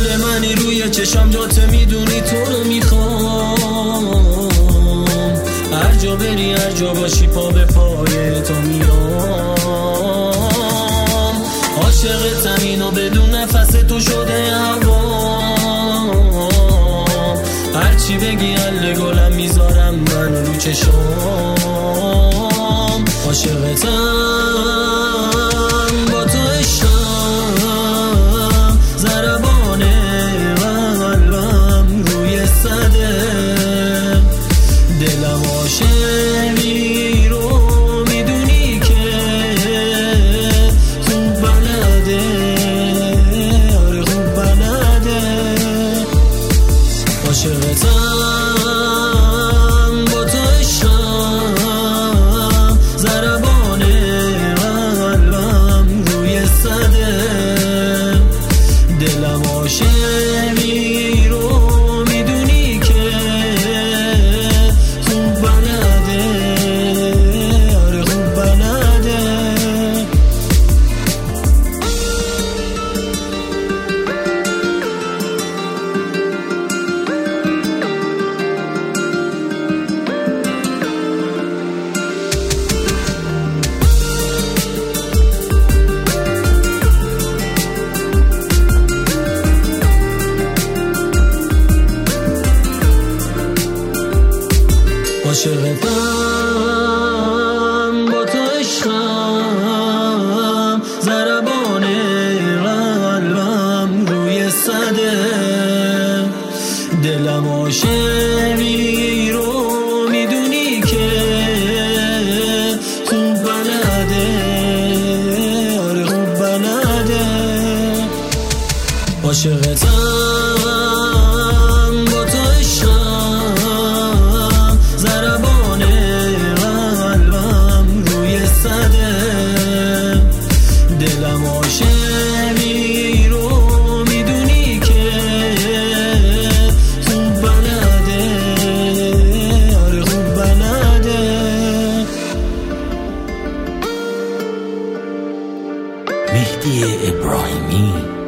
گل منی روی چشم جات میدونی تو رو میخوام، هر جا بری هر جا باشی پا به پای تو میام. عاشقتم اینو بدون نفس تو شده هوام، هرچی بگی حل گلم میذارم من رو چشام. عاشقتم با تو عشقم، ضربان قلبم روی صده، دلم عاشقی رو میدونی که خوب بلده، آره خوب بلده. عاشقتم با تو عشقم، ضربان قلبم روی صده، دلم عاشقی رو میدونی که خوب بلده، آره خوب بلده. عاشقتم با تو عشقم، ضربان قلبم روی صده، دلم عاشقی رو میدونی که خوب بلده، آره خوب بلده. عاشقتم با تو عشقم، ضربان قلبم روی صده، دلم عاشقی رو میدونی که خوب بلده، آره خوب بلده. مهدی ابراهیمی